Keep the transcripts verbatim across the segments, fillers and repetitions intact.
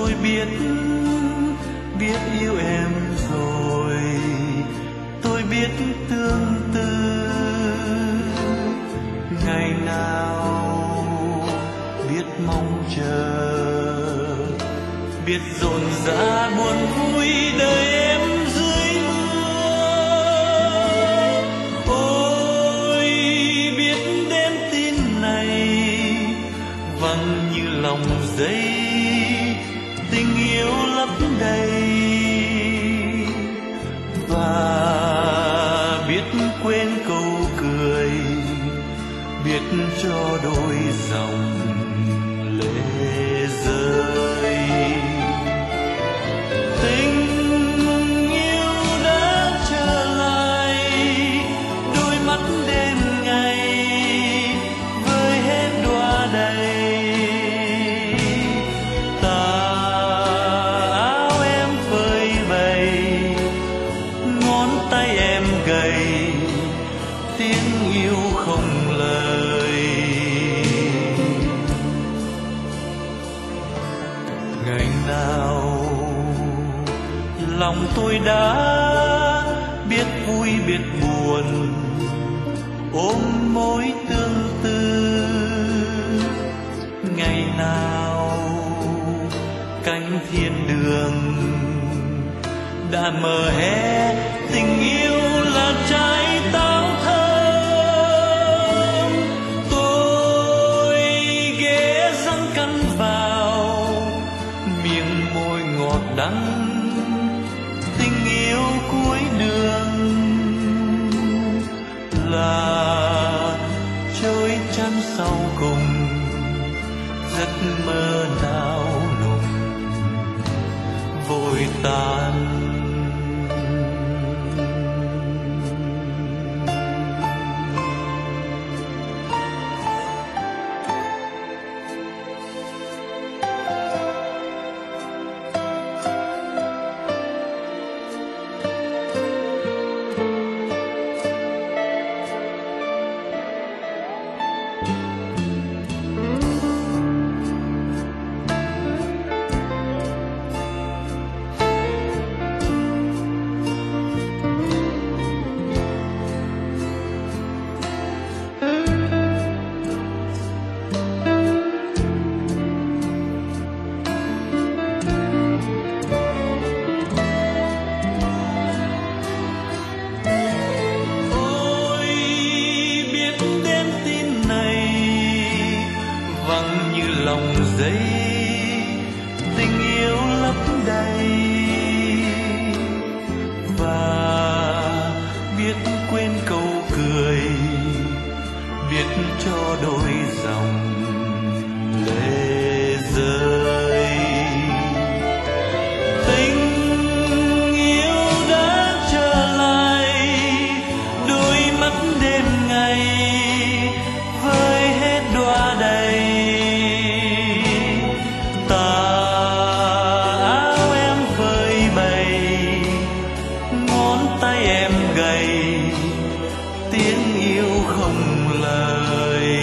tôi biết biết yêu em rồi, tôi biết tương tư ngày nào biết mong chờ, biết rộn rã buồn vui đời em dưới mưa. Ôi biết đến tin này vắng như lòng giấy, tình yêu lấp đầy và biết quên câu cười, biết cho đôi dòng lệ rơi. Tình yêu đã trở lại, đôi mắt đêm ngày với hết đóa đầy. Tà áo em phơi bày, ngón tay em gầy, tiếng yêu không lời. Ngày nào lòng tôi đã biết vui biết buồn, ôm mối tương tư. Ngày nào cánh thiên đường đã mở hé, tình yêu là trái táo thơm. Tôi ghé răng cắn vào miệng môi ngọt đắng, tình yêu cuối đường là trôi chăn sau cùng, giấc mơ nào nùng vội tan. Lòng giấy tình yêu lấp đầy và biết quên câu cười, biết cho đôi dòng lệ rơi. Tình yêu đã trở lại, đôi mắt đêm ngày với hết đóa đầy. Em gầy, tiếng yêu không lời.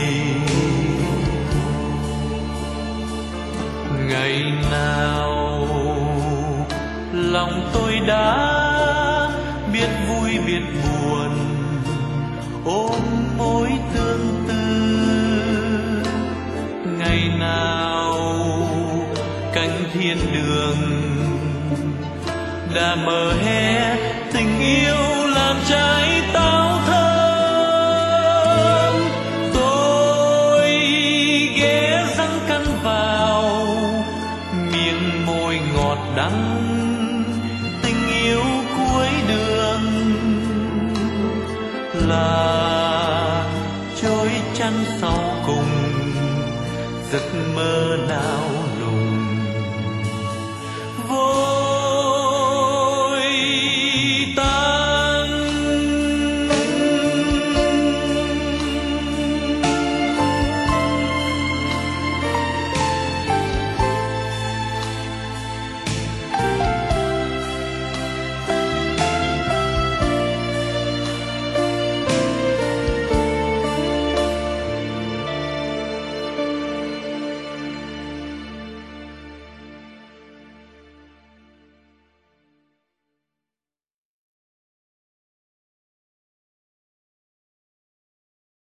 Ngày nào lòng tôi đã biết vui biết buồn, ôm mối tương tư. Ngày nào cánh thiên đường đã mở hé, tình yêu làm trái táo thơm. Tôi ghé răng cắn vào miệng môi ngọt đắng, tình yêu cuối đường là trôi chăn sau cùng, giấc mơ nào